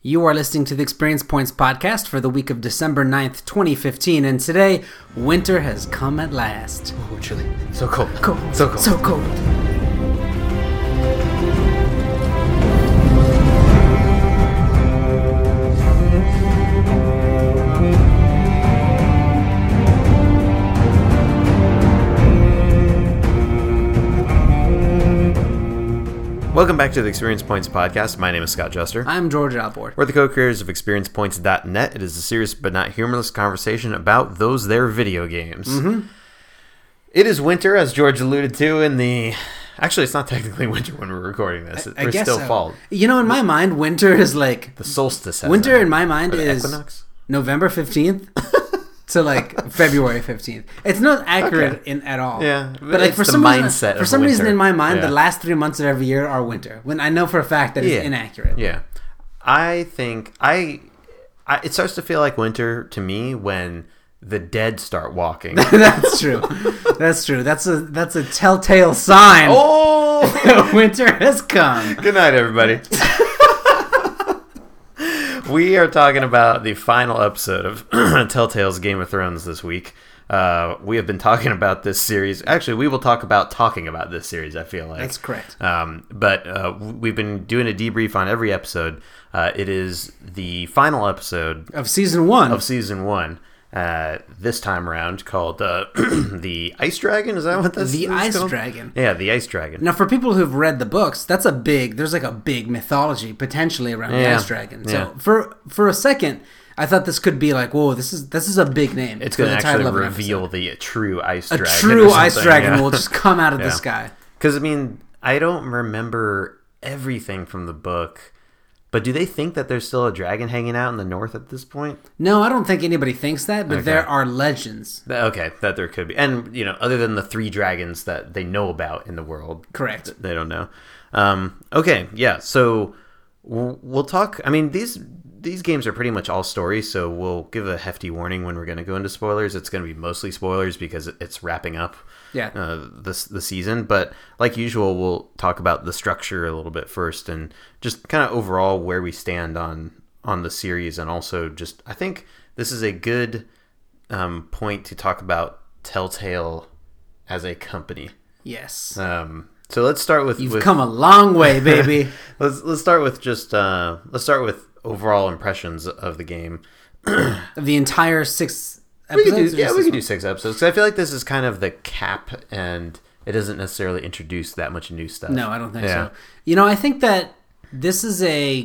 You are listening to the Experience Points podcast for the week of December 9th, 2015, and today, winter has come at last. Oh, chilly. So cold. Cold. So cold. So cold. Welcome back to the Experience Points podcast. My name is Scott Juster. I'm George Alport. We're the co-creators of ExperiencePoints.net. It is a serious but not humorless conversation about those there video games. Mm-hmm. It is winter, as George alluded to, in the... Actually, it's not technically winter when we're recording this. I We're guess still so. fall. You know, in my mind, winter is like... The solstice has Winter that. in my mind Or the is equinox? November 15th to like February 15th. It's not accurate Okay. at all. Yeah, but like it's for the some mindset of reason winter. in my mind, Yeah. the last 3 months of every year are winter. When I know for a fact that it's inaccurate. Yeah. I think... it starts to feel like winter to me when the dead start walking. That's true. That's true. That's a telltale sign. Oh! Winter has come. Good night, everybody. We are talking about the final episode of Telltale's Game of Thrones this week. We have been talking about this series. Actually, we will talk about talking about this series, I feel like. That's correct. But we've been doing a debrief on every episode. It is the final episode Of season one. of season one. This time around, called the Ice Dragon. Is that what this The is Ice called? Dragon. Yeah, the Ice Dragon. Now, for people who've read the books, there's like a big mythology potentially around the Yeah. Ice Dragon. Yeah. So for a second, I thought this could be like, whoa, this is a big name. It's for going the to title actually of an reveal episode. the true Ice A Dragon. true or Ice something, Dragon yeah. will just come out of the Yeah. sky. Because, I mean, I don't remember everything from the book, but do they think that there's still a dragon hanging out in the north at this point? No, I don't think anybody thinks that, but Okay. there are legends. Okay, that there could be. And, other than the 3 dragons that they know about in the world. Correct. They don't know. Okay, yeah, so we'll talk. I mean, these games are pretty much all story, so we'll give a hefty warning when we're going to go into spoilers. It's going to be mostly spoilers because it's wrapping up Yeah. the season. But like usual, we'll talk about the structure a little bit first and just kind of overall where we stand on the series. And also just, I think this is a good point to talk about Telltale as a company. Yes. So let's start with... You've come a long way, baby. Let's start with just let's start with overall impressions of the game. Of the entire 6 We episodes? could do 6 episodes. 'Cause I feel like this is kind of the cap, and it doesn't necessarily introduce that much new stuff. No, I don't think Yeah. so. I think that this is a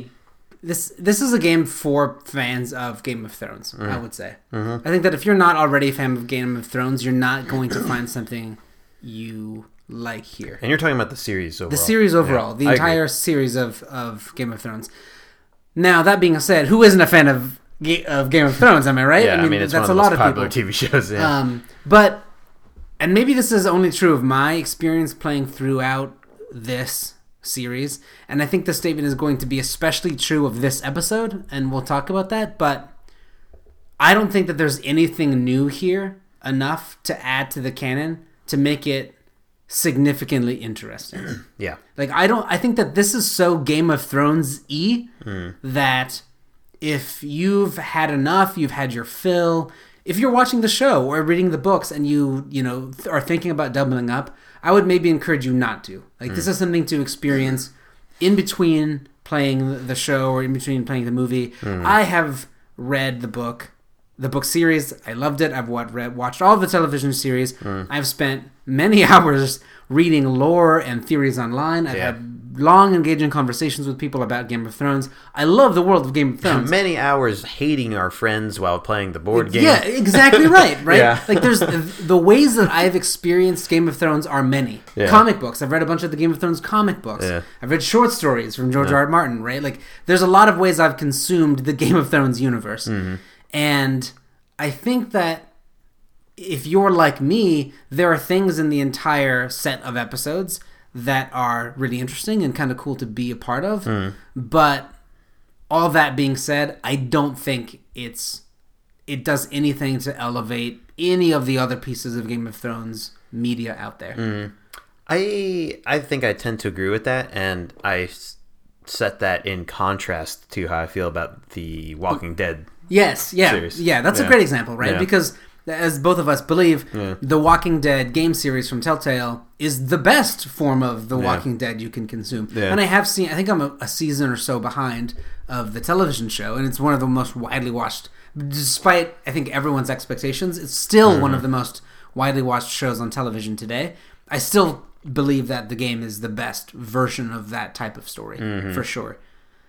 game for fans of Game of Thrones, I would say. Mm-hmm. I think that if you're not already a fan of Game of Thrones, you're not going to find something you like here. And you're talking about the series overall. The series overall, Yeah, the I entire agree. series of Game of Thrones. Now, that being said, who isn't a fan of Game of Thrones? Am I right? Yeah, I mean it's that's one of a the lot most of popular people. TV shows. Yeah. But, and maybe this is only true of my experience playing throughout this series, and I think this statement is going to be especially true of this episode, and we'll talk about that, but I don't think that there's anything new here enough to add to the canon to make it significantly interesting. Yeah. Like, I think that this is so Game of Thrones-y that if you've had enough, you've had your fill, if you're watching the show or reading the books and you are thinking about doubling up, I would maybe encourage you not to. Like, this is something to experience in between playing the show or in between playing the movie. I have read the book series. I loved it. I've watched all the television series. I've spent many hours reading lore and theories online. I've had long, engaging conversations with people about Game of Thrones. I love the world of Game of Thrones. Many hours hating our friends while playing the board game. Yeah, exactly right. Yeah. Like, there's the ways that I've experienced Game of Thrones are many. Yeah. Comic books. I've read a bunch of the Game of Thrones comic books. Yeah. I've read short stories from George R. R. Martin, right? Like, there's a lot of ways I've consumed the Game of Thrones universe. And I think that if you're like me, there are things in the entire set of episodes that are really interesting and kind of cool to be a part of. But all that being said, I don't think it does anything to elevate any of the other pieces of Game of Thrones media out there. I think I tend to agree with that, and I set that in contrast to how I feel about the Walking Dead. Yes, yeah, series. yeah. That's a great example, right? Yeah. Because as both of us believe, the Walking Dead game series from Telltale is the best form of the Walking Dead you can consume. Yeah. And I have seen, I think I'm a season or so behind of the television show, and it's one of the most widely watched. Despite, I think, everyone's expectations, it's still one of the most widely watched shows on television today. I still believe that the game is the best version of that type of story, for sure.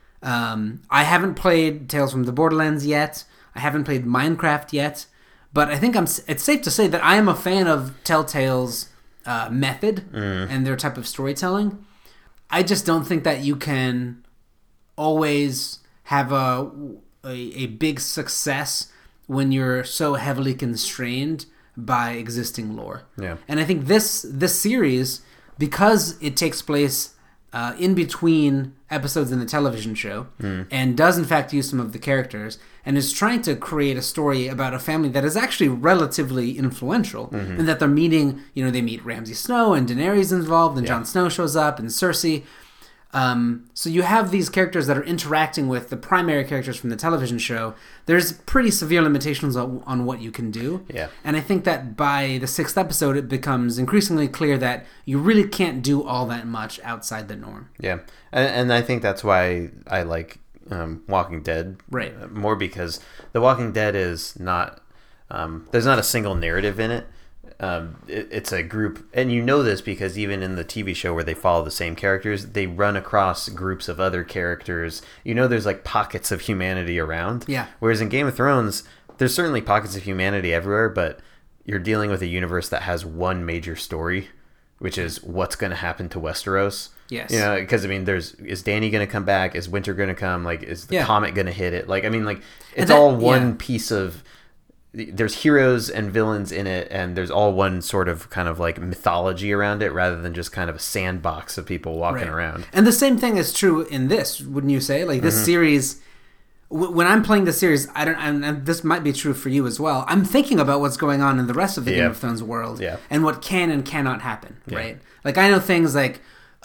I haven't played Tales from the Borderlands yet. I haven't played Minecraft yet. But I think it's safe to say that I am a fan of Telltale's method and their type of storytelling. I just don't think that you can always have a big success when you're so heavily constrained by existing lore. Yeah. And I think this series, because it takes place in between episodes in the television show and does in fact use some of the characters and is trying to create a story about a family that is actually relatively influential and that they're meeting, they meet Ramsay Snow and Daenerys involved and Jon Snow shows up and Cersei. So you have these characters that are interacting with the primary characters from the television show. There's pretty severe limitations on what you can do. Yeah. And I think that by the 6th episode, it becomes increasingly clear that you really can't do all that much outside the norm. Yeah. And I think that's why I like Walking Dead more, because The Walking Dead is not... there's not a single narrative in it. It's a group, and this because even in the TV show where they follow the same characters, they run across groups of other characters. There's like pockets of humanity around. Yeah. Whereas in Game of Thrones, there's certainly pockets of humanity everywhere, but you're dealing with a universe that has one major story, which is what's going to happen to Westeros. Yes. Because is Dany going to come back? Is winter going to come? Like, is the comet going to hit it? Like, it's all one piece of... There's heroes and villains in it, and there's all one sort of kind of like mythology around it, rather than just kind of a sandbox of people walking around. And the same thing is true in this, wouldn't you say? Like this series, when I'm playing the series, and this might be true for you as well, I'm thinking about what's going on in the rest of the Game of Thrones world and what can and cannot happen, right? Like I know things like,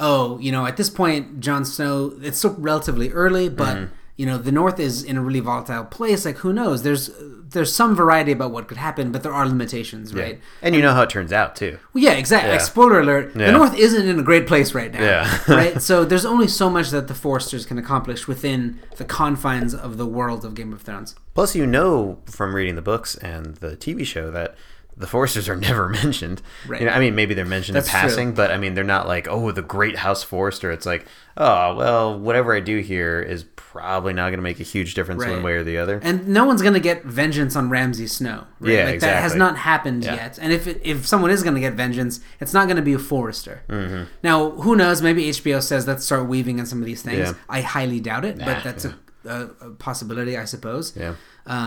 at this point, Jon Snow, it's still relatively early, but the North is in a really volatile place. Like, who knows? There's some variety about what could happen, but there are limitations, right? And you know how it turns out, too. Well, yeah, exactly. Like, spoiler alert, the North isn't in a great place right now, right? So there's only so much that the Foresters can accomplish within the confines of the world of Game of Thrones. Plus, from reading the books and the TV show that the Foresters are never mentioned. Right. Maybe they're mentioned in passing, but they're not like, the great House Forrester. It's like, whatever I do here is probably not going to make a huge difference one way or the other. And no one's going to get vengeance on Ramsay Snow. Right? Yeah, like, exactly. That has not happened yet. And if someone is going to get vengeance, it's not going to be a Forrester. Mm-hmm. Now, who knows? Maybe HBO says let's start weaving in some of these things. Yeah. I highly doubt it, but that's a possibility, I suppose. Yeah.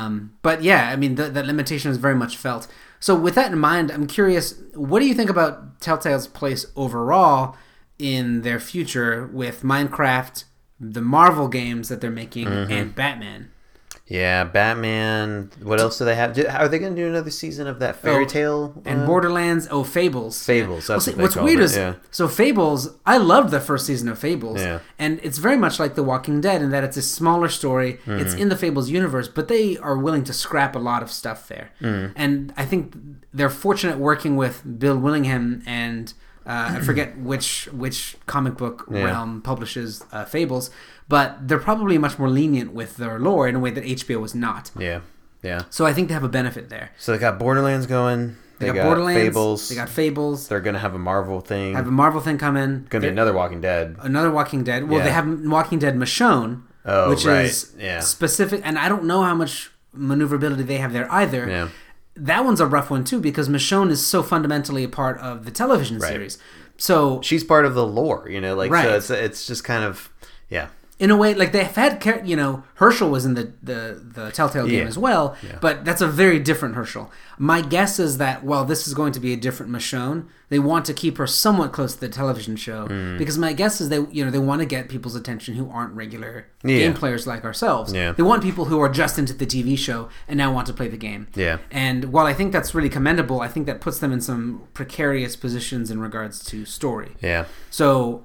But yeah, that limitation is very much felt. So with that in mind, I'm curious, what do you think about Telltale's place overall in their future with Minecraft, the Marvel games that they're making, and Batman? Yeah, Batman. What else do they have? Are they going to do another season of that Fairy Tale? And Borderlands? Fables. Fables. That's what's weird is, so Fables, I loved the first season of Fables. Yeah. And it's very much like The Walking Dead in that it's a smaller story. It's in the Fables universe, but they are willing to scrap a lot of stuff there. And I think they're fortunate working with Bill Willingham and... I forget which comic book realm publishes Fables, but they're probably much more lenient with their lore in a way that HBO was not. Yeah, yeah. So I think they have a benefit there. So they got Borderlands going. They got Borderlands. Fables. They got Fables. They're going to have a Marvel thing. Coming. Going to be another Walking Dead. Well, they have Walking Dead Michonne, which is specific, and I don't know how much maneuverability they have there either. Yeah. That one's a rough one too because Michonne is so fundamentally a part of the television series. So she's part of the lore, so it's just kind of in a way, like they've had, Herschel was in the Telltale game as well, but that's a very different Herschel. My guess is that while this is going to be a different Michonne, they want to keep her somewhat close to the television show because my guess is they want to get people's attention who aren't regular game players like ourselves. Yeah. They want people who are just into the TV show and now want to play the game. Yeah. And while I think that's really commendable, I think that puts them in some precarious positions in regards to story. Yeah. So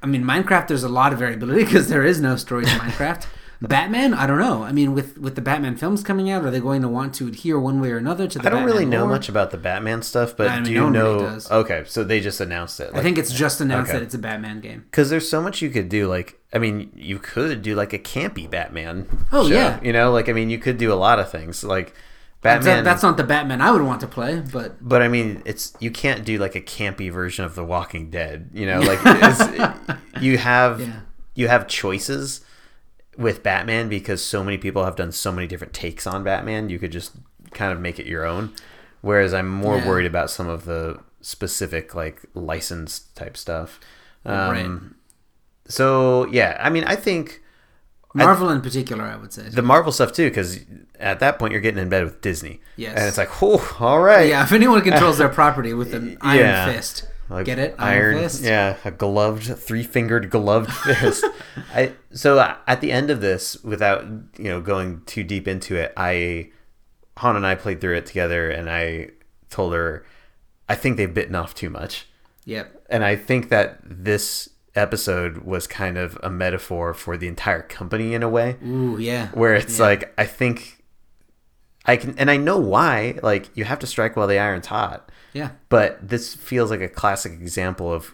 I mean, Minecraft, there's a lot of variability because there is no story to Minecraft. Batman, I don't know. I mean, with the Batman films coming out, are they going to want to adhere one way or another to the Batman I don't really know lore? much about the Batman stuff, but I mean, do no you one know? really does. Okay, so they just announced it. I think it's just announced okay. that it's a Batman game. Because there's so much you could do. Like, I mean, you could do like a campy Batman. Oh, show, yeah. You know, like I mean, you could do a lot of things. Like Batman. That's not the Batman I would want to play, but I mean, you can't do like a campy version of The Walking Dead. You know, like you have choices with Batman because so many people have done so many different takes on Batman. You could just kind of make it your own. Whereas I'm more worried about some of the specific like license type stuff. Right. So yeah, I mean, I think Marvel in particular, I would say. the Marvel stuff too, because at that point you're getting in bed with Disney. Yes. And it's like, oh, all right. Yeah, if anyone controls their property with an iron fist. Like Get it? Iron fist? Yeah, a three-fingered gloved fist. So at the end of this, without going too deep into it, Han and I played through it together, and I told her, I think they've bitten off too much. Yep. And I think that this episode was kind of a metaphor for the entire company in a way. Ooh, yeah. Where it's like, I think I can, and I know why, like, you have to strike while the iron's hot. Yeah. But this feels like a classic example of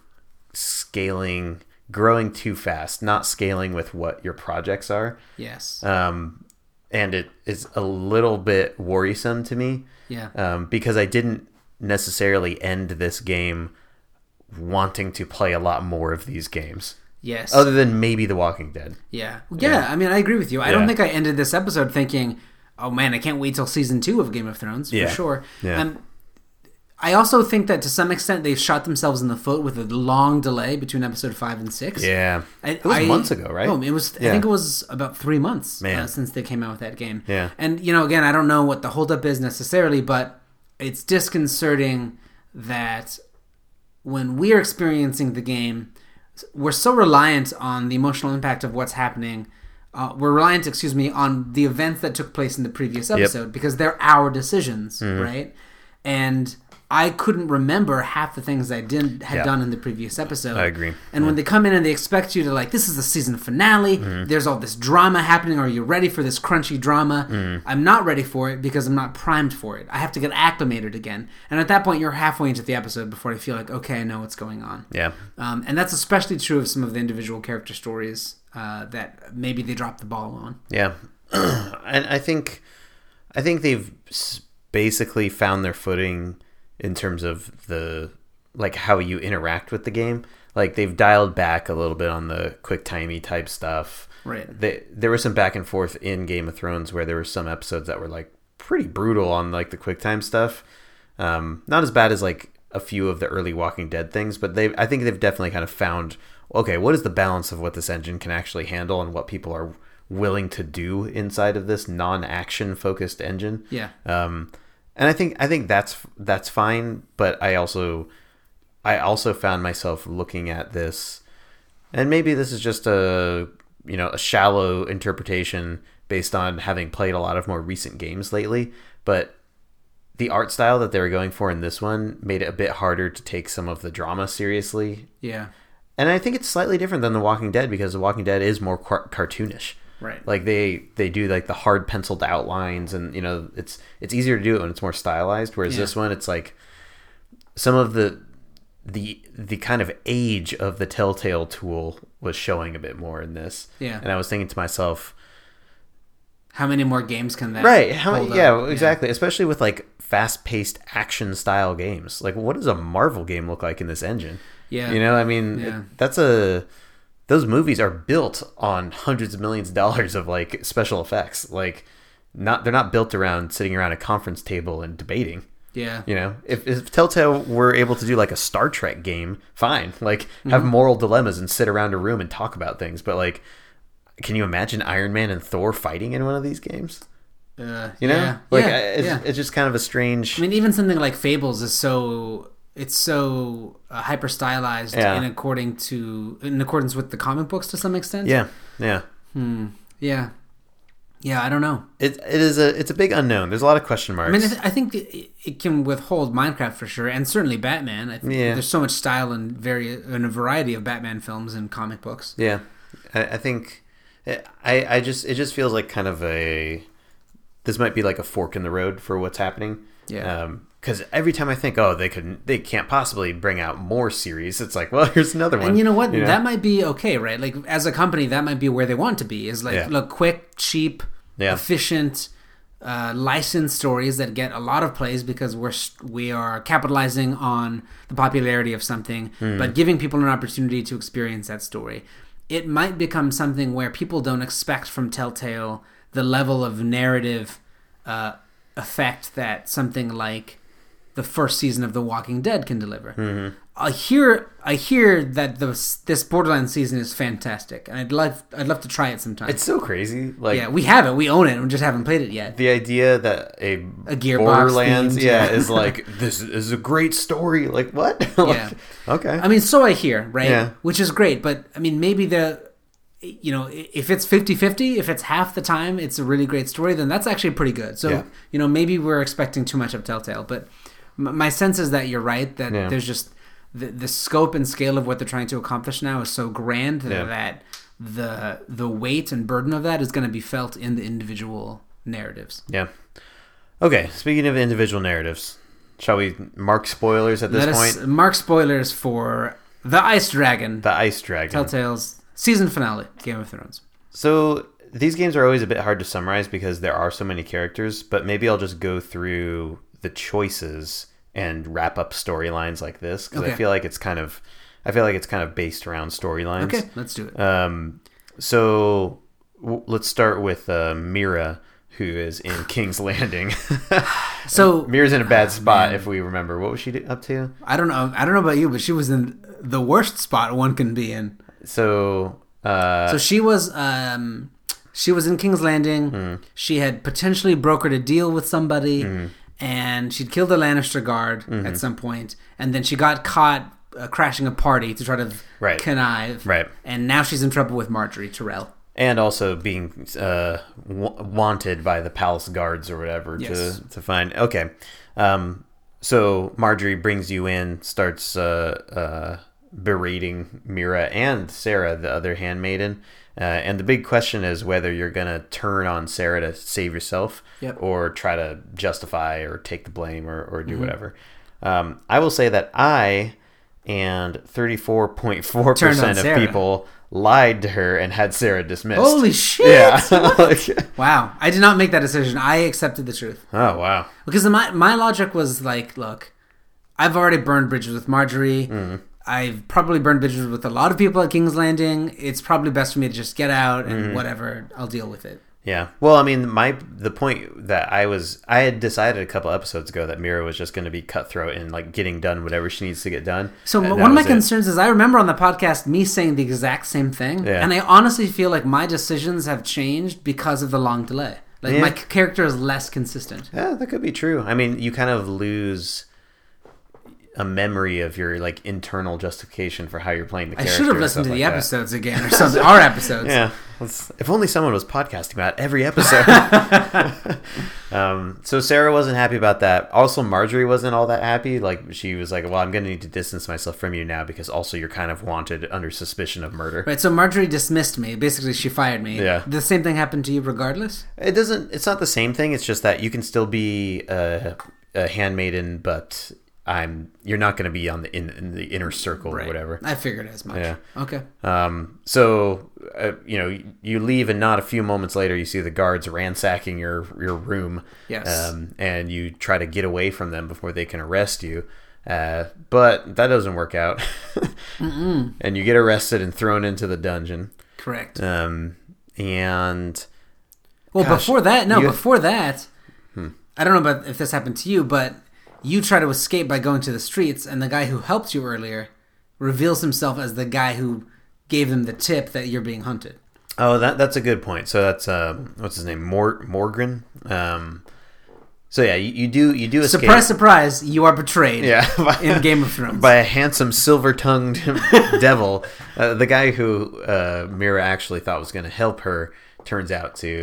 growing too fast, not scaling with what your projects are. Yes. And it is a little bit worrisome to me. Yeah. Because I didn't necessarily end this game wanting to play a lot more of these games. Yes. Other than maybe The Walking Dead. Yeah. Yeah, I mean, I agree with you. I don't think I ended this episode thinking, oh man, I can't wait till season 2 of Game of Thrones, for sure. Yeah. I also think that to some extent they've shot themselves in the foot with a long delay between episode 5 and 6. Yeah. It was months ago, right? No, it was. I think it was about 3 months since they came out with that game. Yeah. And, again, I don't know what the holdup is necessarily, but it's disconcerting that when we're experiencing the game, we're so reliant on the emotional impact of what's happening. We're reliant, on the events that took place in the previous episode because they're our decisions, right? And I couldn't remember half the things I had done in the previous episode. I agree. And when they come in and they expect you to, like, this is the season finale, there's all this drama happening, are you ready for this crunchy drama? I'm not ready for it because I'm not primed for it. I have to get acclimated again. And at that point, you're halfway into the episode before I feel like, okay, I know what's going on. Yeah. And that's especially true of some of the individual character stories that maybe they dropped the ball on. Yeah. And I think they've basically found their footing in terms of how you interact with the game. Like, they've dialed back a little bit on the quick-timey type stuff. Right. There was some back and forth in Game of Thrones where there were some episodes that were, like, pretty brutal on, like, the quick-time stuff. Not as bad as, like, a few of the early Walking Dead things, but I think they've definitely kind of found, okay, what is the balance of what this engine can actually handle and what people are willing to do inside of this non-action focused engine. Yeah. And I think that's fine, but I also found myself looking at this, and maybe this is just a shallow interpretation based on having played a lot of more recent games lately, but the art style that they were going for in this one made it a bit harder to take some of the drama seriously. Yeah. And I think it's slightly different than The Walking Dead because The Walking Dead is more cartoonish. Right. Like they do like the hard penciled outlines, and it's easier to do it when it's more stylized. Whereas this one, it's like some of the kind of age of the Telltale tool was showing a bit more in this. Yeah. And I was thinking to myself, how many more games can that? Right. How many? Yeah, exactly. Especially with like fast paced action style games. Like, what does a Marvel game look like in this engine? Yeah. I mean, those movies are built on hundreds of millions of dollars of like special effects. Like, they're not built around sitting around a conference table and debating. Yeah. If Telltale were able to do like a Star Trek game, fine. Like, have moral dilemmas and sit around a room and talk about things. But like, can you imagine Iron Man and Thor fighting in one of these games? It's just kind of a strange. I mean, even something like Fables is so hyper stylized in accordance with the comic books to some extent. Yeah. Yeah. Yeah, I don't know. It's a big unknown. There's a lot of question marks. I mean, I think it can withhold Minecraft for sure, and certainly Batman. I think there's so much style and a variety of Batman films and comic books. Yeah, I think it just feels like kind of this might be like a fork in the road for what's happening. Yeah. Because every time I think, they can't possibly bring out more series, it's like, well, here's another one. And you know what? That might be okay, right? Like, as a company, that might be where they want to be. Is like, look, quick, cheap, efficient, licensed stories that get a lot of plays because we are capitalizing on the popularity of something, but giving people an opportunity to experience that story. It might become something where people don't expect from Telltale the level of narrative effect that something like the first season of The Walking Dead can deliver. Mm-hmm. I hear that this Borderlands season is fantastic, and I'd love to try it sometime. It's so crazy. Like, we have it, we own it, we just haven't played it yet. The idea that a Gearbox Borderlands, is like, this is a great story. Like, what? Like, okay. I mean, so I hear, right? Yeah. Which is great, but I mean, maybe if it's 50-50, if it's half the time it's a really great story, then that's actually pretty good. So, maybe we're expecting too much of Telltale, but my sense is that you're right, that there's just the scope and scale of what they're trying to accomplish now is so grand that the weight and burden of that is going to be felt in the individual narratives. Yeah. Okay, speaking of individual narratives, shall we mark spoilers at this point? Mark spoilers for The Ice Dragon. The Ice Dragon. Telltale's season finale, Game of Thrones. So these games are always a bit hard to summarize because there are so many characters, but maybe I'll just go through the choices and wrap up storylines like this because I feel like it's kind of based around storylines. Okay, let's do it. So let's start with Mira, who is in King's Landing. So Mira's in a bad spot, if we remember. What was she up to? I don't know about you, but she was in the worst spot one can be in. So she was in King's Landing. She had potentially brokered a deal with somebody, and she'd killed the Lannister guard at some point, and then she got caught crashing a party to try to connive. Right. And now she's in trouble with Margaery Tyrell. And also being wanted by the palace guards or whatever to find. Okay. So Margaery brings you in, starts berating Mira and Sarah, the other handmaiden. And the big question is whether you're going to turn on Sarah to save yourself or try to justify or take the blame or do whatever. I will say that I and 34.4% of people lied to her and had Sarah dismissed. Holy shit! Yeah. Wow. I did not make that decision. I accepted the truth. Oh, wow. Because my logic was like, look, I've already burned bridges with Margaery. I've probably burned bridges with a lot of people at King's Landing. It's probably best for me to just get out and whatever, I'll deal with it. Yeah. Well, I mean, the point that I had decided a couple episodes ago that Mira was just going to be cutthroat and like getting done whatever she needs to get done. So one of my concerns is I remember on the podcast me saying the exact same thing, and I honestly feel like my decisions have changed because of the long delay. Like my character is less consistent. Yeah, that could be true. I mean, you kind of lose a memory of your like internal justification for how you're playing the character. I should have listened to the episodes again or something. Our episodes. Yeah. If only someone was podcasting about every episode. So Sarah wasn't happy about that. Also, Margaery wasn't all that happy. Like, she was like, well, I'm going to need to distance myself from you now because also you're kind of wanted under suspicion of murder. Right, so Margaery dismissed me. Basically, she fired me. Yeah. The same thing happened to you regardless? It's not the same thing. It's just that you can still be a handmaiden, but you're not going to be in the inner circle or whatever. I figured as much. Yeah. Okay. So you leave, and not a few moments later, you see the guards ransacking your room. Yes. And you try to get away from them before they can arrest you. But that doesn't work out. And you get arrested and thrown into the dungeon. Correct. And before that, I don't know about if this happened to you, but you try to escape by going to the streets, and the guy who helped you earlier reveals himself as the guy who gave them the tip that you're being hunted. Oh, that's a good point. So that's what's his name, Morgan. So yeah, you do escape. Surprise, surprise! You are betrayed. In Game of Thrones by a handsome silver-tongued devil. The guy who Mira actually thought was going to help her turns out to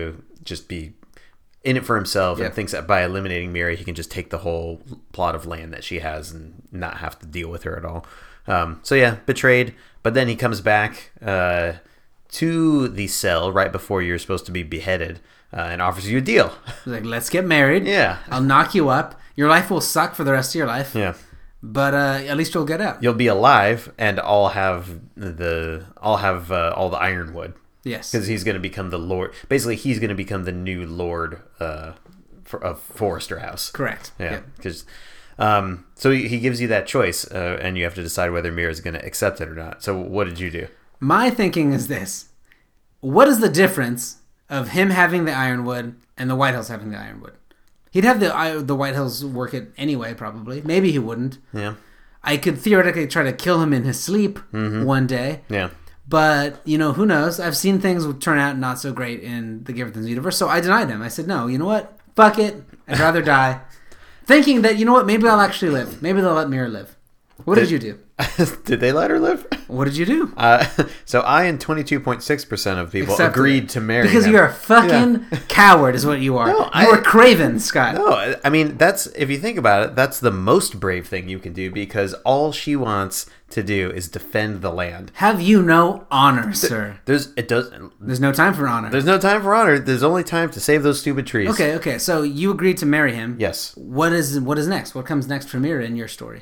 just be in it for himself and thinks that by eliminating Mira, he can just take the whole plot of land that she has and not have to deal with her at all. So yeah, betrayed. But then he comes back to the cell right before you're supposed to be beheaded and offers you a deal. He's like, let's get married. Yeah. I'll knock you up. Your life will suck for the rest of your life. Yeah. But at least you'll get out. You'll be alive, and I'll have all the ironwood. Yes. Because he's going to become the lord. Basically, he's going to become the new lord of Forrester House. Correct. Yeah. Because so he gives you that choice, and you have to decide whether Mira is going to accept it or not. So what did you do? My thinking is this. What is the difference of him having the ironwood and the White Hills having the ironwood? He'd have the White Hills work it anyway, probably. Maybe he wouldn't. Yeah. I could theoretically try to kill him in his sleep one day. Yeah. But, who knows? I've seen things turn out not so great in the Game of Thrones universe, so I denied him. I said, no, you know what? Fuck it. I'd rather die. Thinking that, maybe I'll actually live. Maybe they'll let Mira live. What did you do? Did they let her live? What did you do? So I and 22.6% of people agreed to marry because him. You're a fucking coward is what you are. You are craven, Scott. No, I mean, that's, if you think about it, that's the most brave thing you can do, because all she wants to do is defend the land. Have you no honor, sir? There's no time for honor. There's no time for honor. There's only time to save those stupid trees. Okay. So you agreed to marry him. Yes. What is next? What comes next for Mira in your story?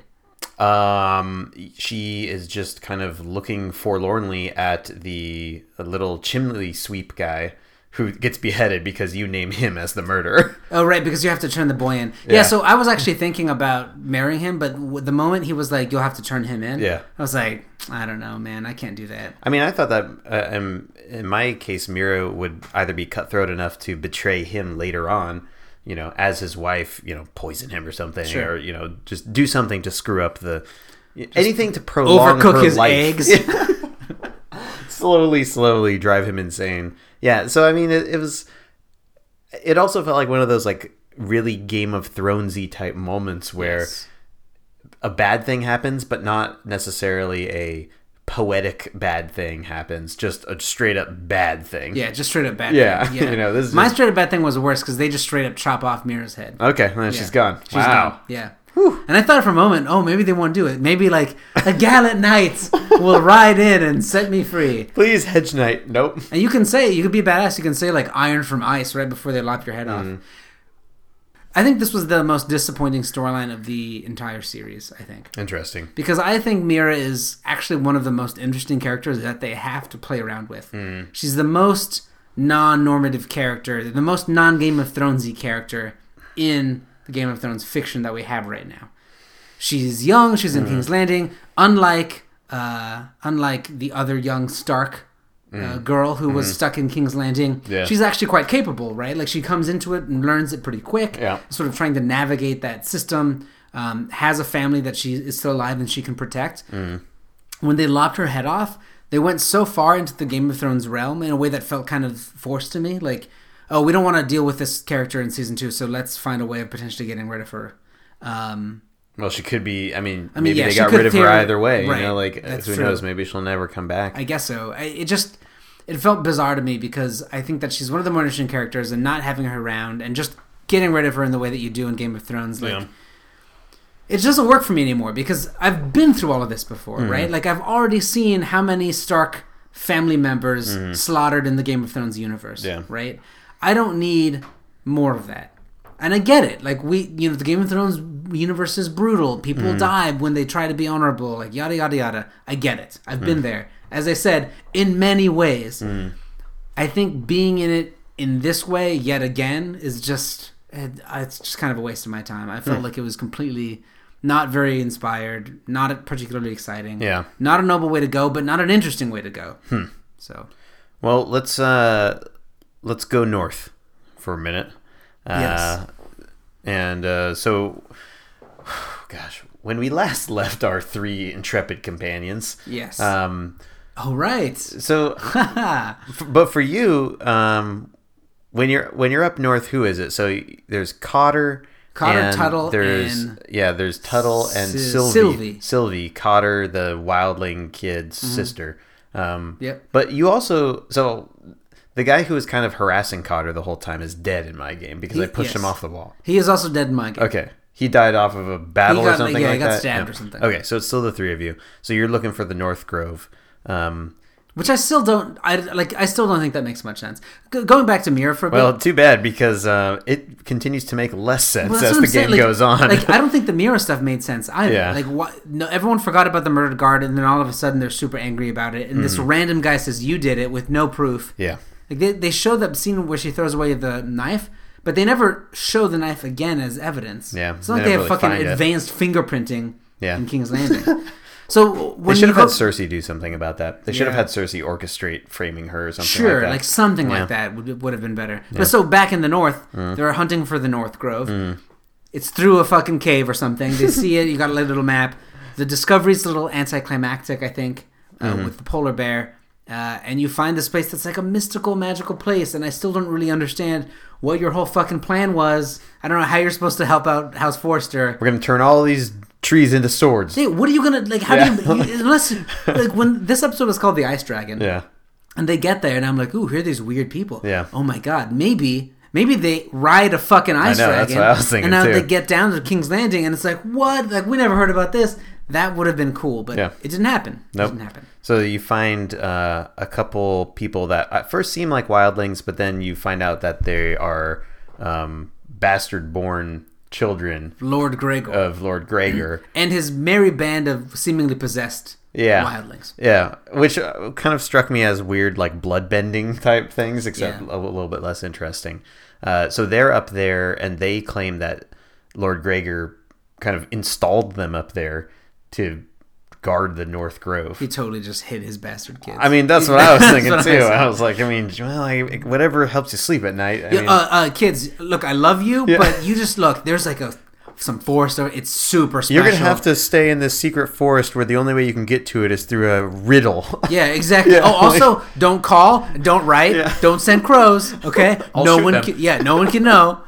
She is just kind of looking forlornly at the little chimney sweep guy who gets beheaded because you name him as the murderer. Oh, right, because you have to turn the boy in. Yeah, so I was actually thinking about marrying him, but the moment he was like, you'll have to turn him in, I was like, I don't know, man, I can't do that. I mean, I thought that in my case, Mira would either be cutthroat enough to betray him later on, as his wife, poison him or something, or, just do something to screw up anything to prolong overcook her his life. Eggs. slowly drive him insane. Yeah. So, I mean, it also felt like one of those like really Game of Thronesy type moments where a bad thing happens, but not necessarily a poetic bad thing happens, just a straight up bad thing. Yeah, just straight up bad thing. Yeah. This is my straight up bad thing was worse because they just straight up chop off Mira's head. Okay, then she's gone. She's gone. Yeah. Whew. And I thought for a moment, maybe they won't do it. Maybe like a gallant knight will ride in and set me free. Please, Hedge Knight. Nope. And you could be badass. You can say like iron from ice right before they lop your head off. I think this was the most disappointing storyline of the entire series, I think. Interesting. Because I think Mira is actually one of the most interesting characters that they have to play around with. She's the most non-normative character, the most non-Game of Thronesy character in the Game of Thrones fiction that we have right now. She's young, she's in King's Landing, unlike the other young Stark girl who was stuck in King's Landing. Yeah. She's actually quite capable, right? Like she comes into it and learns it pretty quick. Yeah. Sort of trying to navigate that system. Has a family that she is still alive and she can protect. When they lopped her head off, they went so far into the Game of Thrones realm in a way that felt kind of forced to me. Like, oh, we don't want to deal with this character in season 2, so let's find a way of potentially getting rid of her. Well, she could be. I mean maybe they got rid of her either way. Right, who knows? Maybe she'll never come back. I guess so. It felt bizarre to me because I think that she's one of the more interesting characters, and not having her around and just getting rid of her in the way that you do in Game of Thrones, it doesn't work for me anymore because I've been through all of this before, right? Like I've already seen how many Stark family members slaughtered in the Game of Thrones universe, right? I don't need more of that. And I get it. Like the Game of Thrones universe is brutal. People die when they try to be honorable, like yada yada yada. I get it. I've been there. As I said, in many ways. I think being in it in this way yet again is just it's just kind of a waste of my time. I felt like it was completely not very inspired, not particularly exciting. Yeah. Not a noble way to go, but not an interesting way to go. So, well, let's go north for a minute. Yes. So, gosh, when we last left our 3 intrepid companions. Yes. Oh, right. So, but for you, when you're up north, who is it? So there's Cotter, Tuttle, there's Tuttle and Sylvie. Sylvie, Cotter, the wildling kid's sister. Yep. But you also, the guy who was kind of harassing Cotter the whole time is dead in my game because I pushed him off the wall. He is also dead in my game. Okay. He died off of a battle or something like that? Yeah, he got stabbed or something. Okay, so it's still the three of you. So you're looking for the North Grove. Which I still don't... I still don't think that makes much sense. Going back to Mira for a bit... Well, too bad, because it continues to make less sense as the game goes on. I don't think the Mira stuff made sense either. Yeah. No, everyone forgot about the murdered guard, and then all of a sudden they're super angry about it, and this random guy says, you did it, with no proof. Yeah. Like they show that scene where she throws away the knife, but they never show the knife again as evidence. Yeah. It's not like they have fucking advanced fingerprinting in King's Landing. So they should have had Cersei do something about that. They should have had Cersei orchestrate framing her or something like that. Sure, like something like that would have been better. Yeah. But so back in the north, they're hunting for the North Grove. It's through a fucking cave or something. They see it. You got a little map. The discovery's a little anticlimactic, I think, with the polar bear. And you find this place that's like a mystical, magical place, and I still don't really understand what your whole fucking plan was. I don't know how you're supposed to help out House Forrester. We're gonna turn all these trees into swords. Hey, what are you gonna like? How do you unless like when this episode was called The Ice Dragon? Yeah. And they get there, and I'm like, ooh, here are these weird people. Yeah. Oh my god, maybe they ride a fucking ice dragon. That's what I was thinking and now too. they get down to King's Landing, and it's like, what? Like we never heard about this. That would have been cool, but it didn't happen. Nope. It didn't happen. So you find a couple people that at first seem like wildlings, but then you find out that they are bastard-born children Lord Gregor. Of Lord Gregor. And his merry band of seemingly possessed wildlings. Yeah, which kind of struck me as weird, like bloodbending type things, except a little bit less interesting. So they're up there, and they claim that Lord Gregor kind of installed them up there to guard the North Grove. He totally just hit his bastard kids. I mean, that's what I was thinking too. I was like, I mean, well, whatever helps you sleep at night. I mean, kids, look, I love you, but you just look. There's like some forest. It's super special. You're gonna have to stay in this secret forest where the only way you can get to it is through a riddle. Yeah, exactly. Oh, also, don't call, don't write, don't send crows. Okay, no one can know.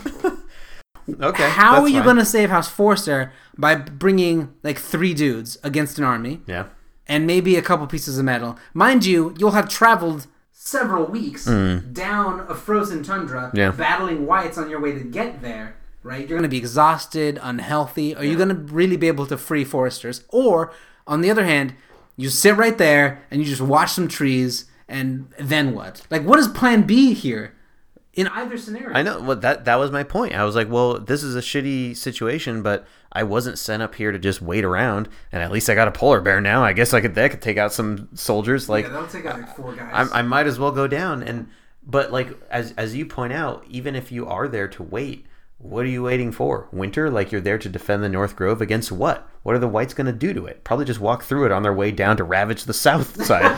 Okay. How are you going to save House Forrester by bringing like 3 dudes against an army? Yeah. And maybe a couple pieces of metal. Mind you, you'll have traveled several weeks down a frozen tundra, battling whites on your way to get there, right? You're going to be exhausted, unhealthy. Are you going to really be able to free Forresters? Or, on the other hand, you sit right there and you just watch some trees, and then what? Like, what is plan B here? In either scenario. I know. Well, that was my point. I was like, well, this is a shitty situation, but I wasn't sent up here to just wait around, and at least I got a polar bear now. I guess I could take out some soldiers. Like, that'll take out like 4 guys. I might as well go down. But like as you point out, even if you are there to wait, what are you waiting for? Winter? Like you're there to defend the North Grove against what? What are the whites going to do to it? Probably just walk through it on their way down to ravage the south side.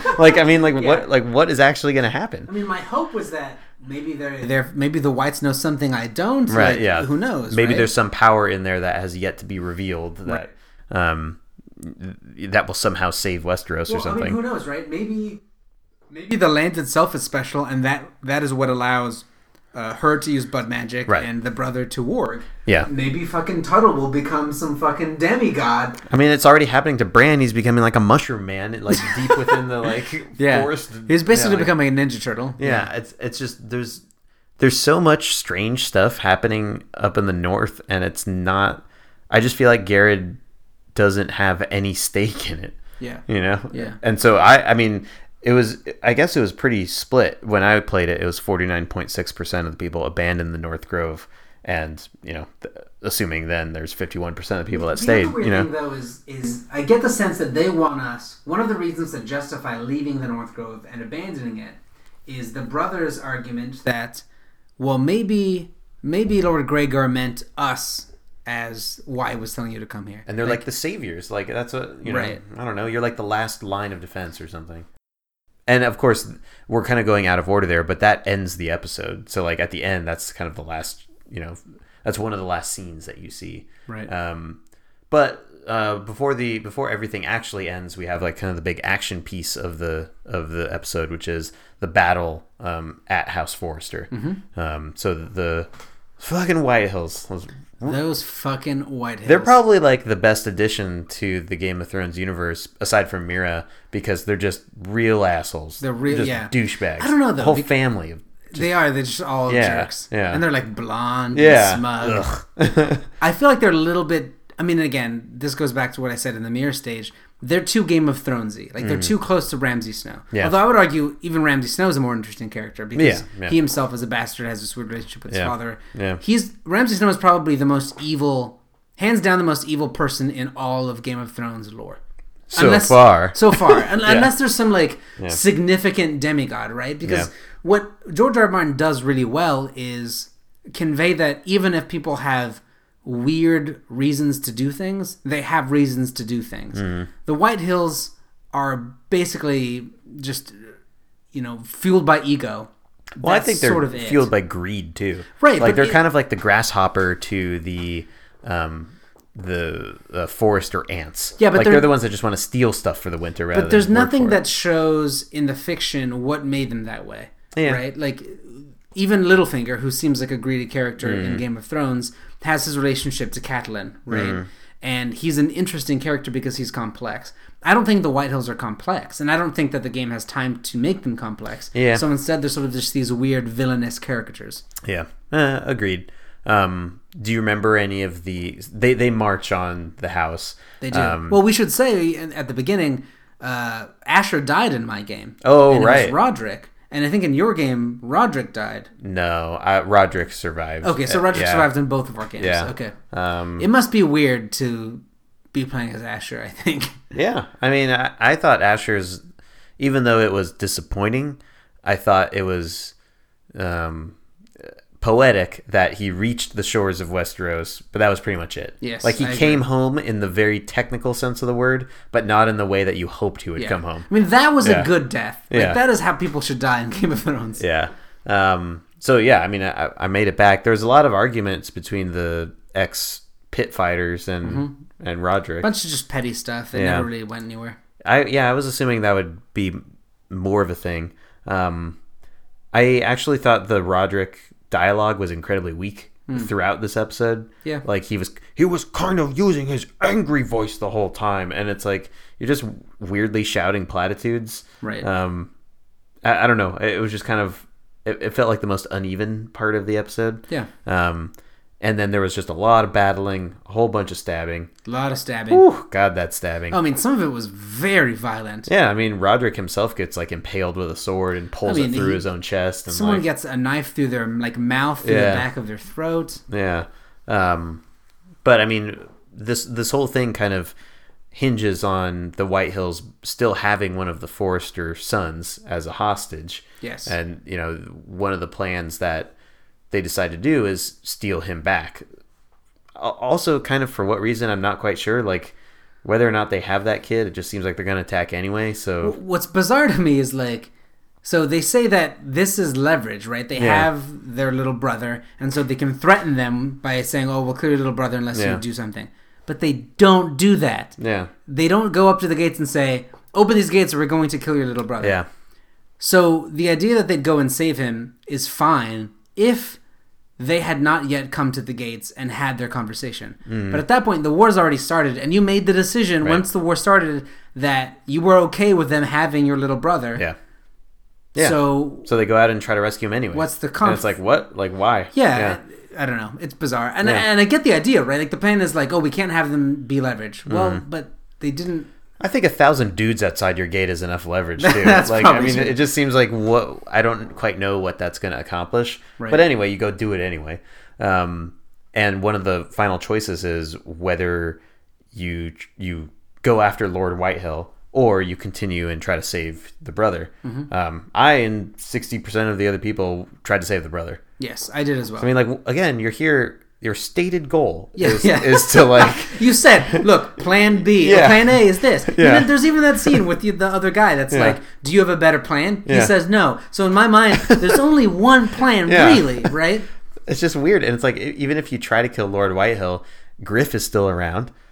What is actually going to happen? I mean, my hope was that maybe maybe the whites know something I don't. Right? Like, yeah. Who knows? Maybe right? there's some power in there that has yet to be revealed that that will somehow save Westeros or something. I mean, who knows? Right? Maybe the land itself is special, and that is what allows her to use blood magic and the brother to warg. Yeah. Maybe fucking Tuttle will become some fucking demigod. I mean, it's already happening to Bran. He's becoming like a mushroom man, like deep within the forest. He's basically becoming a Ninja Turtle. Yeah, it's just there's so much strange stuff happening up in the north, and it's not. I just feel like Garrett doesn't have any stake in it. Yeah. You know. Yeah. And so I mean. I guess it was pretty split. When I played it, it was 49.6% of the people abandoned the North Grove, and assuming then there's 51% of the people that stayed. The weird thing though is I get the sense that they want us. One of the reasons that justify leaving the North Grove and abandoning it is the brothers' argument that, well, maybe Lord Gregor meant us as why he was telling you to come here, and they're like the saviors. Like that's what right. I don't know. You're like the last line of defense or something. And of course, we're kind of going out of order there, but that ends the episode. So, like at the end, that's kind of the last. That's one of the last scenes that you see. Right. But before everything actually ends, we have like kind of the big action piece of the episode, which is the battle at House Forrester. Mm-hmm. So Fucking Whitehills. Those fucking Whitehills. They're probably like the best addition to the Game of Thrones universe, aside from Mira, because they're just real assholes. They're real, just yeah. douchebags. I don't know, though. The whole family. They're just all jerks. Yeah. And they're like blonde Yeah. and smug. I feel like they're a little bit... I mean, again, this goes back to what I said in the Mirror stage. They're too Game of Thronesy. Like, they're too close to Ramsay Snow. Yeah. Although I would argue even Ramsay Snow is a more interesting character because Yeah. he himself is a bastard, has this weird relationship with his father. Yeah. Ramsay Snow is probably the most evil, hands down the most evil person in all of Game of Thrones lore. So far. Unless there's some significant demigod, right? Because what George R. R. Martin does really well is convey that even if people have weird reasons to do things, they have reasons to do things. The Whitehills are basically just fueled by ego. Well, I think they're sort of fueled by greed too. Right, Like but they're kind of like the grasshopper to the forester ants. Yeah, but like they're the ones that just want to steal stuff for the winter rather But there's than work nothing for that it. shows in the fiction what made them that way. Yeah. Right? Like, even Littlefinger, who seems like a greedy character in Game of Thrones, has his relationship to Catelyn, right? And he's an interesting character because he's complex. I don't think the Whitehills are complex, and I don't think that the game has time to make them complex. Yeah. So instead, they're sort of just these weird villainous caricatures. Yeah, agreed. Do you remember any of the... They march on the house. They do. Well, we should say at the beginning, Asher died in my game. Oh, and right. It was Roderick. And I think in your game, Roderick died. No, Roderick survived. Okay, so Roderick survived in both of our games. Yeah. Okay. It must be weird to be playing as Asher, I think. Yeah. I mean, I thought Asher's... Even though it was disappointing, I thought it was poetic that he reached the shores of Westeros, but that was pretty much it. Yes, like he I came agree. home in the very technical sense of the word, but not in the way that you hoped he would come home. I mean, that was Yeah. a good death. Like, Yeah. that is how people should die in Game of Thrones. Yeah. So yeah, I mean, I made it back. There was a lot of arguments between the ex-pit fighters and Roderick. A bunch of just petty stuff that Yeah. never really went anywhere. I was assuming that would be more of a thing. I actually thought the Roderick dialogue was incredibly weak throughout this episode. Yeah. Like he was kind of using his angry voice the whole time, and it's like you're just weirdly shouting platitudes. Right. I don't know. It was just kind of it felt like the most uneven part of the episode. Yeah. And then there was just a lot of battling, a whole bunch of stabbing. A lot of stabbing. Whew, God, that stabbing. I mean, some of it was very violent. Yeah, I mean, Roderick himself gets like impaled with a sword and pulls it through his own chest. And Someone like, gets a knife through their mouth, through the back of their throat. Yeah. But I mean, this whole thing kind of hinges on the Whitehills still having one of the Forrester sons as a hostage. Yes. And, one of the plans that they decide to do is steal him back. Also, kind of for what reason, I'm not quite sure. Like, whether or not they have that kid, it just seems like they're going to attack anyway. So What's bizarre to me is like, so they say that this is leverage, right? They have their little brother, and so they can threaten them by saying, "Oh, we'll clear your little brother unless you do something." But they don't do that. Yeah. They don't go up to the gates and say, "Open these gates, or we're going to kill your little brother." Yeah. So the idea that they'd go and save him is fine if they had not yet come to the gates and had their conversation. But at that point, the war's already started, and you made the decision once the war started that you were okay with them having your little brother. Yeah. Yeah. So they go out and try to rescue him anyway. What's the And it's like, what? Like, why? yeah, I don't know. It's bizarre. And I get the idea, right? Like, the plan is like, oh, we can't have them be leverage. Well, but they didn't... I think 1,000 dudes outside your gate is enough leverage too. That's like, probably I mean, true. it just seems like what I don't quite know what that's going to accomplish. Right. But anyway, you go do it anyway. And one of the final choices is whether you go after Lord Whitehill or you continue and try to save the brother. I and 60% of the other people tried to save the brother. Yes, I did as well. I mean, like, again, you're here. Your stated goal is is to like. You said, look, plan B, or Yeah. plan A is this. Yeah. Even, there's even that scene with the other guy that's Yeah. like, do you have a better plan? He Yeah. says no. So in my mind, there's only one plan, Yeah. really, right? It's just weird, and it's like even if you try to kill Lord Whitehill, Griff is still around.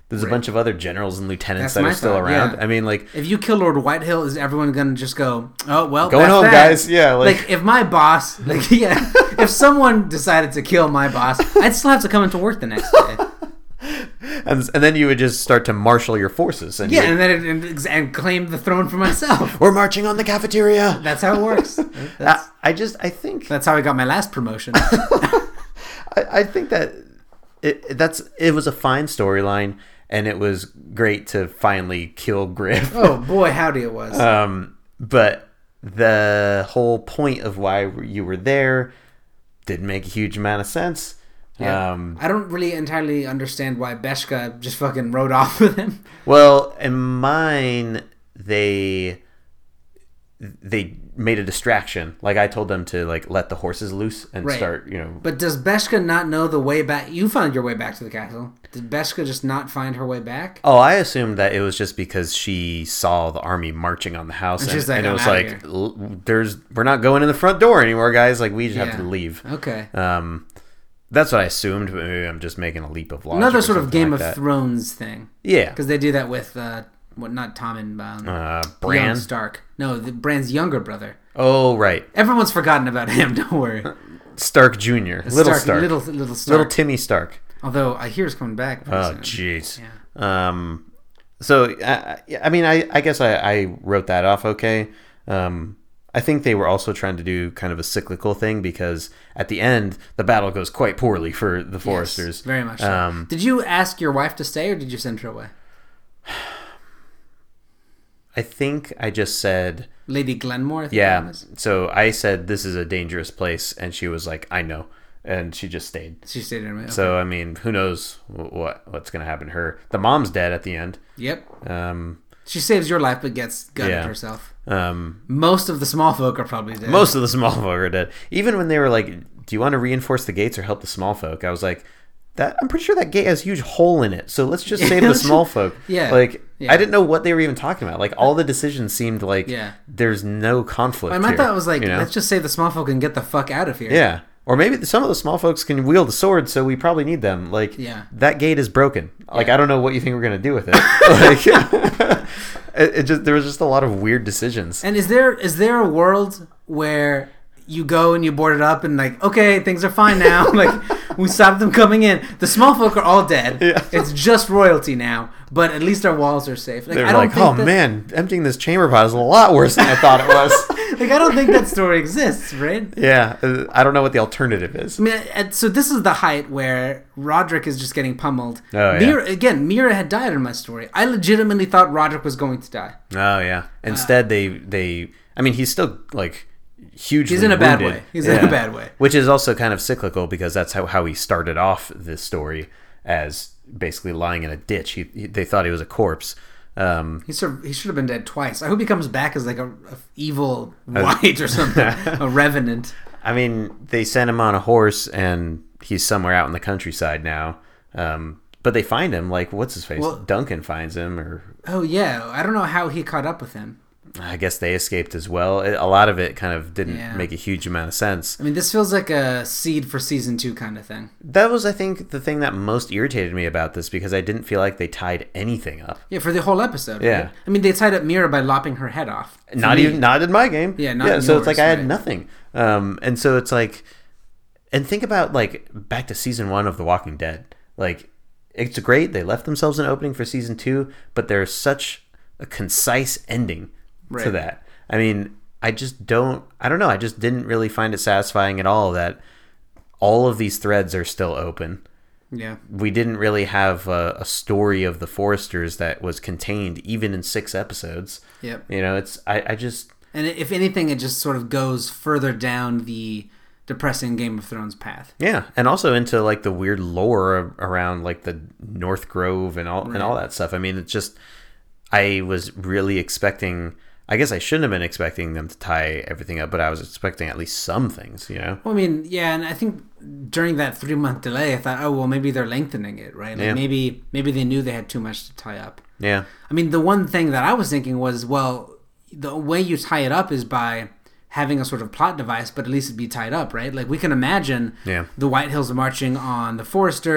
There's a bunch of other generals and lieutenants that my are still thought, around. yeah. I mean, like, if you kill Lord Whitehill, is everyone gonna just go, oh well, going that's home, that. guys. Yeah, Like if my boss, like yeah, if someone decided to kill my boss, I'd still have to come into work the next day. and then you would just start to marshal your forces, and Yeah, and then and claim the throne for myself. we're marching on the cafeteria. That's how it works. I think That's how I got my last promotion. I think that it was a fine storyline, and it was great to finally kill Griff. Oh boy, howdy it was. But the whole point of why you were there didn't make a huge amount of sense. Yeah. I don't really entirely understand why Beshka just fucking rode off with him. Well, in mine, they made a distraction. Like, I told them to like let the horses loose and start, But does Beshka not know the way back? You found your way back to the castle. Did Beshka just not find her way back? Oh, I assumed that it was just because she saw the army marching on the house, and it was like, we're not going in the front door anymore, guys. Like, we just have to leave. Okay. That's what I assumed, but maybe I'm just making a leap of logic. Another sort of Game of Thrones thing. Yeah. Because they do that with, not Tommen, Bran? Young Stark. No, Bran's younger brother. Oh, right. Everyone's forgotten about him, don't worry. Stark Jr. Little Stark. Little Stark. Little Timmy Stark. Although I hear he's coming back pretty soon. Jeez. Yeah. So, I mean, I guess I wrote that off okay. I think they were also trying to do kind of a cyclical thing, because at the end, the battle goes quite poorly for the Foresters. Yes, very much so. Did you ask your wife to stay, or did you send her away? I think I just said... Lady Glenmore, I think yeah. it was. So I said, this is a dangerous place, and she was like, I know. And she just stayed. She stayed in her. Okay. So, I mean, who knows what's going to happen to her. The mom's dead at the end. Yep. She saves your life, but gets gutted herself. Most of the small folk are probably dead. Most of the small folk are dead. Even when they were like, do you want to reinforce the gates or help the small folk? I was like, I'm pretty sure that gate has a huge hole in it. So let's just save the small folk. Yeah. Like, I didn't know what they were even talking about. Like, all the decisions seemed like there's no conflict. My thought was like, let's just save the small folk and get the fuck out of here. Yeah. Or maybe some of the small folks can wield a sword, so we probably need them. Like, that gate is broken. Like, I don't know what you think we're going to do with it. Like, there was just a lot of weird decisions. And is there a world where you go and you board it up and like, okay, things are fine now. Like, we stopped them coming in. The small folk are all dead. Yeah. It's just royalty now, but at least our walls are safe. Like, They're like, oh man, emptying this chamber pot is a lot worse than I thought it was. Like, I don't think that story exists, right? Yeah, I don't know what the alternative is. I mean, so this is the height where Roderick is just getting pummeled. Oh, yeah. Mira had died in my story. I legitimately thought Roderick was going to die. Oh, yeah. Instead, I mean, he's still, like, hugely He's in a bad wounded. way. He's in a bad way. Which is also kind of cyclical, because that's how he started off this story, as basically lying in a ditch. They thought he was a corpse. He should have been dead twice. I hope he comes back as like a evil wight or something, a revenant. I mean, they sent him on a horse, and he's somewhere out in the countryside now. But they find him, like, what's his face? Well, Duncan finds him, or oh yeah, I don't know how he caught up with him. I guess they escaped as well. A lot of it kind of didn't make a huge amount of sense. I mean, this feels like a seed for season 2 kind of thing. That was, I think, the thing that most irritated me about this, because I didn't feel like they tied anything up. Yeah, for the whole episode. Yeah. Right? I mean, they tied up Mira by lopping her head off. Not in my game. Yeah, not in so yours, it's like I had nothing. And so it's like, and think about, like, back to season 1 of The Walking Dead. Like, it's great. They left themselves an opening for season 2, but there's such a concise ending to that. I mean, I don't know. I just didn't really find it satisfying at all that all of these threads are still open. Yeah. We didn't really have a story of the Foresters that was contained even in 6 episodes. Yep. I just... And if anything, it just sort of goes further down the depressing Game of Thrones path. Yeah, and also into like the weird lore around like the North Grove and all that stuff. I mean, it's just... I was really expecting... I guess I shouldn't have been expecting them to tie everything up, but I was expecting at least some things, Well, I mean, yeah, and I think during that 3-month delay, I thought, oh, well, maybe they're lengthening it, right? Like maybe they knew they had too much to tie up. Yeah. I mean, the one thing that I was thinking was, well, the way you tie it up is by having a sort of plot device, but at least it'd be tied up, right? Like, we can imagine the White Hills marching on the Foresters,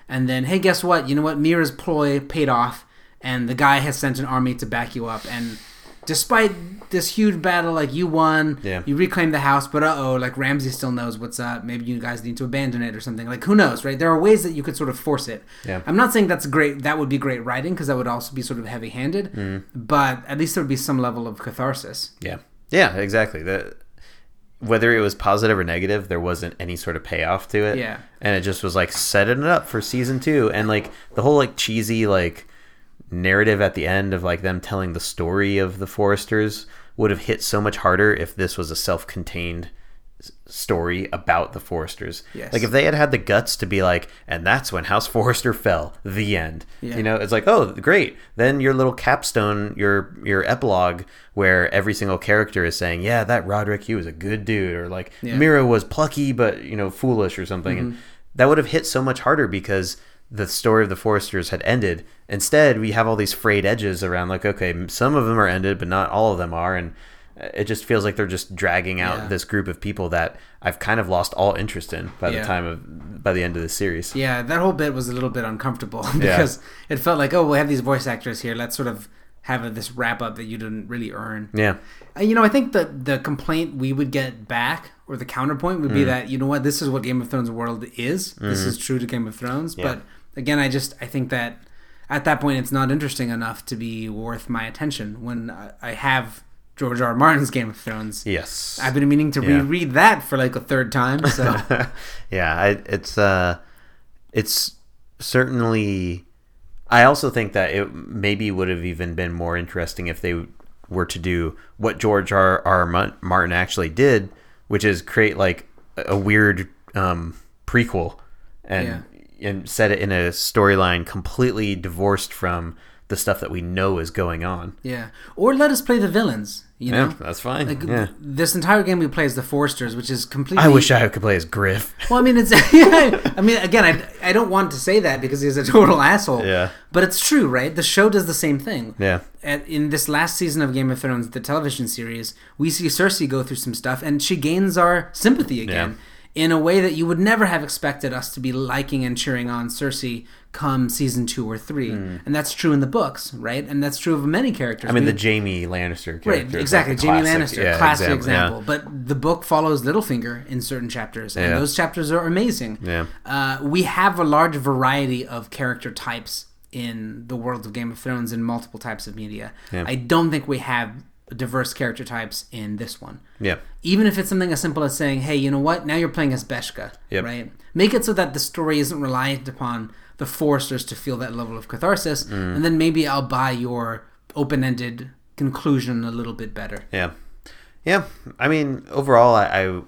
and then, hey, guess what? You know what? Mira's ploy paid off, and the guy has sent an army to back you up. And despite this huge battle, like, you won, you reclaim the house, but like, Ramsay still knows what's up. Maybe you guys need to abandon it or something. Like, who knows, right? There are ways that you could sort of force it. Yeah. I'm not saying that's great. That would be great writing, because that would also be sort of heavy-handed. But at least there would be some level of catharsis. Yeah. Yeah, exactly. Whether it was positive or negative, there wasn't any sort of payoff to it. Yeah. And it just was like setting it up for season 2. And like the whole like cheesy like narrative at the end of like them telling the story of the Forresters would have hit so much harder if this was a self-contained story about the Forresters. Yes. Like if they had had the guts to be like, and that's when House Forrester fell, the end. Yeah. You know, it's like, oh, great. Then your little capstone, your epilogue where every single character is saying, yeah, that Roderick, he was a good dude, or like Mira was plucky but, you know, foolish or something. And that would have hit so much harder because the story of the Forresters had ended. Instead, we have all these frayed edges around like, okay, some of them are ended, but not all of them are. And it just feels like they're just dragging out this group of people that I've kind of lost all interest in by the end of the series. Yeah, that whole bit was a little bit uncomfortable because it felt like, oh, we have these voice actors here. Let's sort of have this wrap up that you didn't really earn. Yeah. You know, I think the complaint we would get back, or the counterpoint, would be that, you know what, this is what Game of Thrones world is. This is true to Game of Thrones. Yeah. But again, I think that at that point it's not interesting enough to be worth my attention when I have George R. R. Martin's Game of Thrones. Yes. I've been meaning to reread that for like a third time. So it's certainly. I also think that it maybe would have even been more interesting if they were to do what George R. R. Martin actually did, which is create like a weird prequel and set it in a storyline completely divorced from the stuff that we know is going on. Yeah. Or let us play the villains, you know? Yeah, that's fine. Like, this entire game we play as the Forresters, which is completely... I wish I could play as Griff. Well, I mean, it's... I mean, again, I don't want to say that because he's a total asshole. Yeah. But it's true, right? The show does the same thing. Yeah. In this last season of Game of Thrones, the television series, we see Cersei go through some stuff, and she gains our sympathy again in a way that you would never have expected us to be liking and cheering on Cersei come season 2 or 3. And that's true in the books, right? And that's true of many characters. I mean, the Jaime Lannister character. Right, exactly. Like Jaime Lannister, classic example. Yeah. But the book follows Littlefinger in certain chapters, and those chapters are amazing. Yeah. We have a large variety of character types in the world of Game of Thrones in multiple types of media. Yeah. I don't think we have diverse character types in this one. Yeah. Even if it's something as simple as saying, hey, you know what? Now you're playing as Beshka, right? Make it so that the story isn't reliant upon the Forresters to feel that level of catharsis, and then maybe I'll buy your open-ended conclusion a little bit better. Yeah. Yeah. I mean, overall,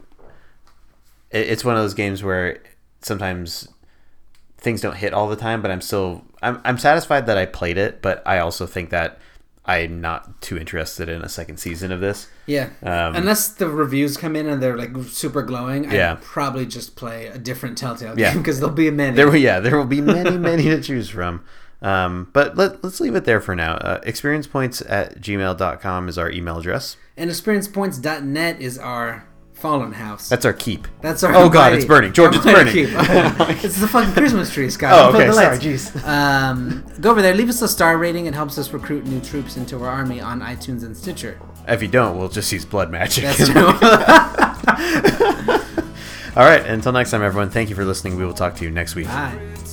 it's one of those games where sometimes things don't hit all the time, but I'm satisfied that I played it, but I also think that I'm not too interested in a second season of this. Yeah. Unless the reviews come in and they're like super glowing, I'd probably just play a different Telltale game because there'll be many. There will be many to choose from. But let's leave it there for now. experiencepoints@gmail.com is our email address. And experiencepoints.net is our fallen house. That's our keep. That's our Oh God, it's burning. George, it's burning. Keep. It's the fucking Christmas tree, Scott. Oh, okay. Sorry, jeez. Go over there, leave us a star rating. It helps us recruit new troops into our army on iTunes and Stitcher. If you don't, we'll just use blood magic. That's true. All right. Until next time, everyone. Thank you for listening. We will talk to you next week. Bye.